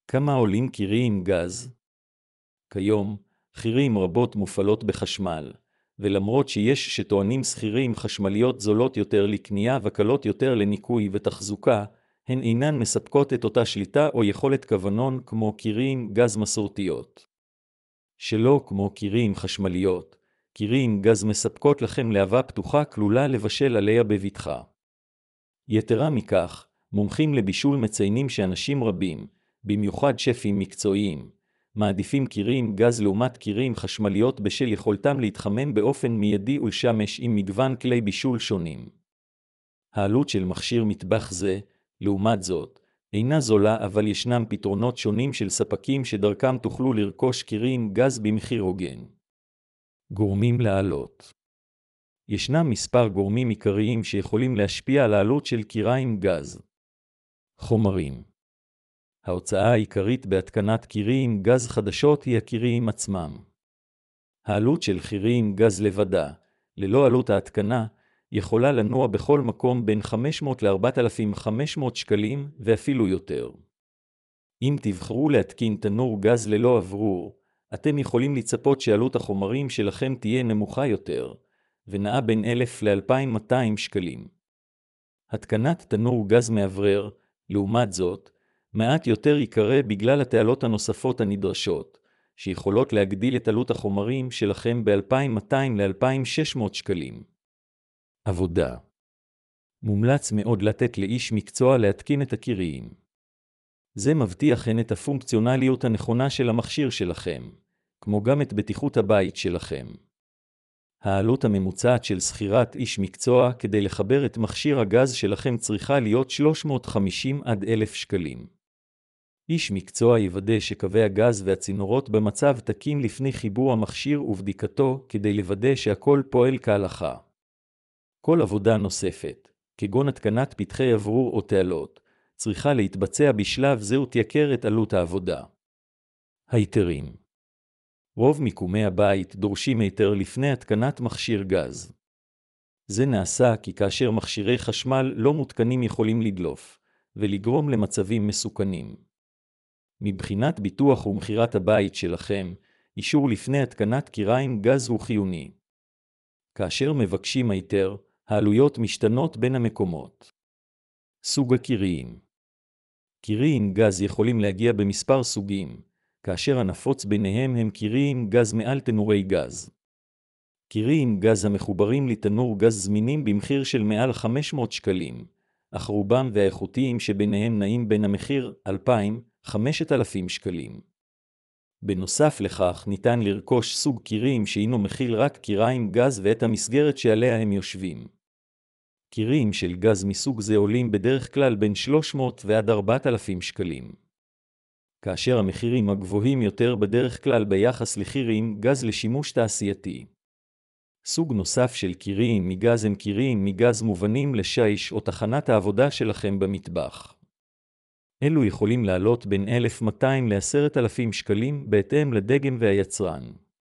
כמה עולים קירים גז? כיום, קירים רבות מופעלות בחשמל, ולמרות שיש שטוענים סחירים חשמליות זולות יותר לקנייה וקלות יותר לניקוי ותחזוקה, הן אינן מספקות את אותה שליטה או יכולת כוונון כמו קירים גז מסורתיות. שלא כמו קירים חשמליות, קירים גז מספקות לכם להבה פתוחה כלולה לבשל עליה בבטחה. יתרה מכך, מומחים לבישול מציינים שאנשים רבים, במיוחד שפים מקצועיים, מעדיפים קירים גז לעומת קירים חשמליות בשל יכולתם להתחמם באופן מיידי ולשמש עם מגוון כלי בישול שונים. העלות של מכשיר מטבח זה, לעומת זאת, אינה זולה, אבל ישנם פתרונות שונים של ספקים שדרכם תוכלו לרכוש קירים גז במחיר הוגן. גורמים לעלות. ישנם מספר גורמים עיקריים שיכולים להשפיע על העלות של קירים גז. חומרים. ההוצאה העיקרית בהתקנת קירים גז חדשות היא הקירים עצמם. העלות של קירים גז לבדה, ללא עלות ההתקנה, יכולה לנוע בכל מקום בין 500 ל-4,500 שקלים ואפילו יותר. אם תבחרו להתקין תנור גז ללא אוורור, אתם יכולים לצפות שעלות החומרים שלכם תהיה נמוכה יותר, ונעה בין 1,000 ל-2,200 שקלים. התקנת תנור גז מאוורר, לעומת זאת, מעט יותר יקרה בגלל התעלות הנוספות הנדרשות, שיכולות להגדיל את עלות החומרים שלכם ב-2,200 ל-2,600 שקלים. עבודה. מומלץ מאוד לתת לאיש מקצוע להתקין את הקירים. זה מבטיח הן את הפונקציונליות הנכונה של המכשיר שלכם, כמו גם את בטיחות הבית שלכם. העלות הממוצעת של שכירת איש מקצוע כדי לחבר את מכשיר הגז שלכם צריכה להיות 350 עד 1,000 שקלים. איש מקצוע יוודא שקווי הגז והצינורות במצב תקין לפני חיבור המכשיר ובדיקתו כדי לוודא שהכל פועל כהלכה. כל עבודה נוספת, כגון התקנת פתחי אוורור או תעלות, צריכה להתבצע בשלב זה ותייקר את עלות העבודה. היתרים. רוב מיקומי הבית דורשים היתר לפני התקנת מכשיר גז. זה נעשה כי כאשר מכשירי חשמל לא מותקנים יכולים לדלוף, ולגרום למצבים מסוכנים. מבחינת ביטוח ומחירת הבית שלכם, אישור לפני התקנת קירים גז הוא חיוני. כאשר מבקשים היתר, העלויות משתנות בין המקומות. סוג הקירים. קירים גז יכולים להגיע במספר סוגים, כאשר הנפוץ ביניהם הם קירים גז מעל תנורי גז. קירים גז המחוברים לתנור גז זמינים במחיר של מעל 500 שקלים, אך רובם והאיכותיים שביניהם נעים בין המחיר 2,000-5,000 שקלים. בנוסף לכך ניתן לרכוש סוג קירים שהינו מכיל רק קירים גז ואת המסגרת שעליה הם יושבים. קירים של גז מסוג זה עולים בדרך כלל בין 300 ועד 4,000 שקלים. כאשר המחירים הגבוהים יותר בדרך כלל ביחס לקירים גז לשימוש תעשייתי. סוג נוסף של קירים מגז הם קירים מגז מובנים לשיש או תחנת העבודה שלכם במטבח. אלו יכולים לעלות בין 1,200 ל-10,000 שקלים בהתאם לדגם והיצרן.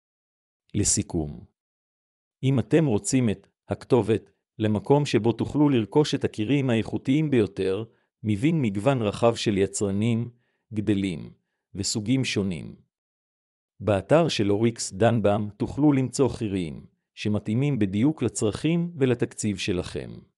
לסיכום, אם אתם רוצים את הכתובת למקום שבו תוכלו לרכוש את הקירים האיכותיים ביותר, מבין מגוון רחב של יצרנים, גדלים וסוגים שונים. באתר של אוריקס דנבאם תוכלו למצוא קירים שמתאימים בדיוק לצרכים ולתקציב שלכם.